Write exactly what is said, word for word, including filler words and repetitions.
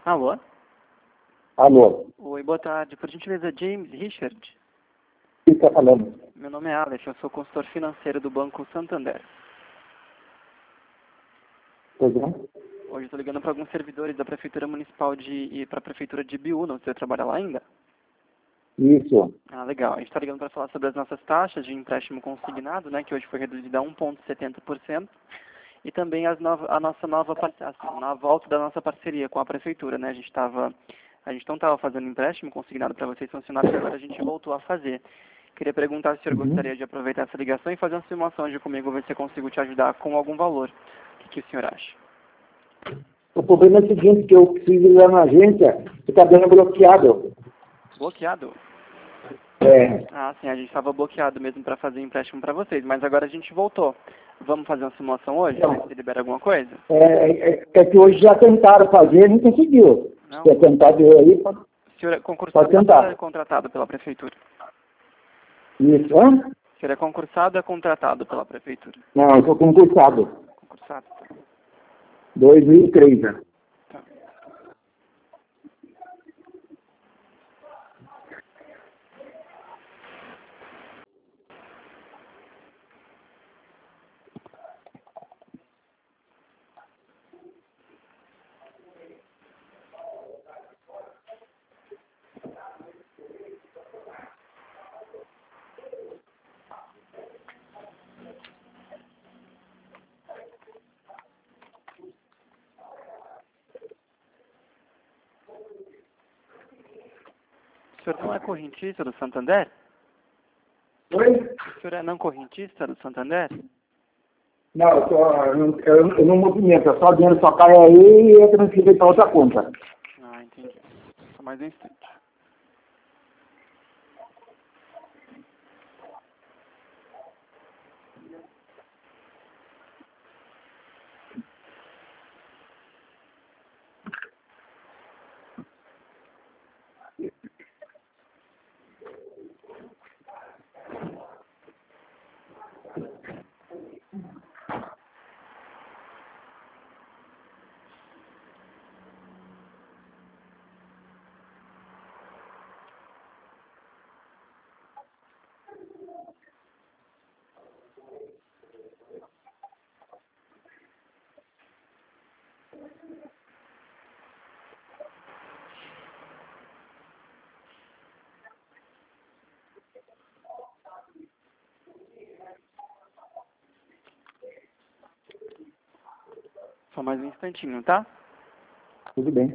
Alô? Alô, Oi, boa tarde. Por gentileza, James Richard. quem está falando? Meu nome é Alex, eu sou consultor financeiro do Banco Santander. Pois não? Hoje estou ligando para alguns servidores da Prefeitura Municipal de e para a Prefeitura de Biúna. Você trabalha lá ainda? Isso. Ah, legal. A gente está ligando para falar sobre as nossas taxas de empréstimo consignado, né, que hoje foi reduzida a um vírgula setenta por cento. E também as nova, a nossa nova par- assim, na volta da nossa parceria com a Prefeitura, né? A gente estava a gente não estava fazendo empréstimo consignado para vocês funcionários, agora a gente voltou a fazer. Queria perguntar se o senhor Uhum. gostaria de aproveitar essa ligação e fazer uma simulação hoje comigo, ver se eu consigo te ajudar com algum valor. O que, que o senhor acha? O problema é o seguinte, que eu preciso ir lá na agência e está dando bloqueado. Bloqueado? É, Ah, sim, a gente estava bloqueado mesmo para fazer empréstimo para vocês, mas agora a gente voltou. Vamos fazer uma simulação hoje? Não. Ver se libera alguma coisa? é, é, é que hoje já tentaram fazer e não conseguiu. Não? Se é tentar ver aí, pode, O senhor é concursado pode tentar. ou é contratado pela Prefeitura? Isso, hã? O senhor é concursado ou é contratado pela Prefeitura? Não, eu sou concursado. Concursado, tá. dois mil e três, né? Tá. O senhor não é correntista do Santander? Oi? O senhor é não correntista do Santander? Não, eu, tô, eu, não- eu, eu não movimento, é só dinheiro só cai aí e é transferido para outra conta. Ah, entendi. Só mais um instante. Só mais um instantinho, tá? Tudo bem.